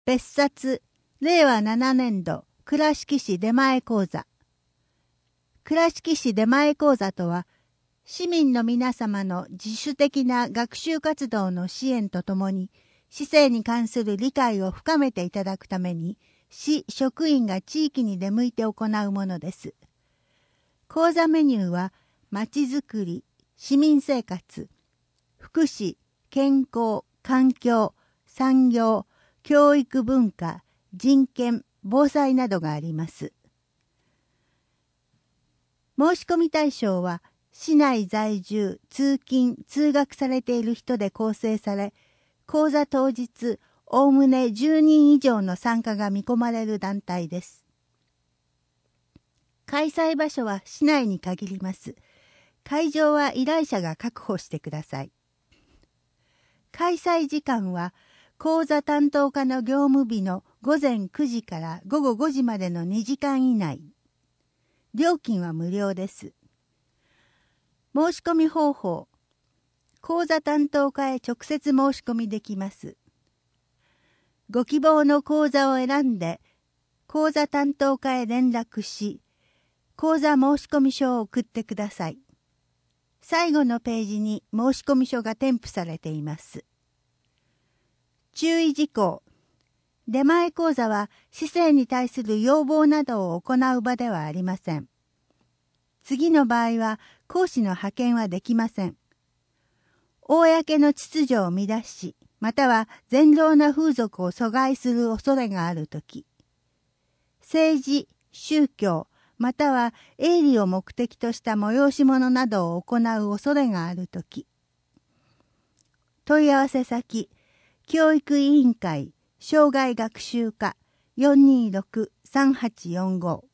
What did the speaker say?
別冊、令和7年度、倉敷市出前講座。倉敷市出前講座とは、市民の皆様の自主的な学習活動の支援とともに、市政に関する理解を深めていただくために、市職員が地域に出向いて行うものです。講座メニューは、まちづくり、市民生活、福祉、健康、環境、産業、教育文化、人権、防災などがあります。申し込み対象は、市内在住、通勤、通学されている人で構成され、講座当日、おおむね10人以上の参加が見込まれる団体です。開催場所は市内に限ります。会場は依頼者が確保してください。開催時間は、講座担当課の業務日の午前9時から午後5時までの2時間以内。料金は無料です。申し込み方法。講座担当課へ直接申し込みできます。ご希望の講座を選んで、講座担当課へ連絡し、講座申込書を送ってください。最後のページに申込書が添付されています。注意事項。出前講座は市政に対する要望などを行う場ではありません。次の場合は講師の派遣はできません。公の秩序を乱し、または善良な風俗を阻害する恐れがあるとき、政治、宗教、または営利を目的とした催し物などを行う恐れがあるとき、問い合わせ先、教育委員会、生涯学習課 426-3845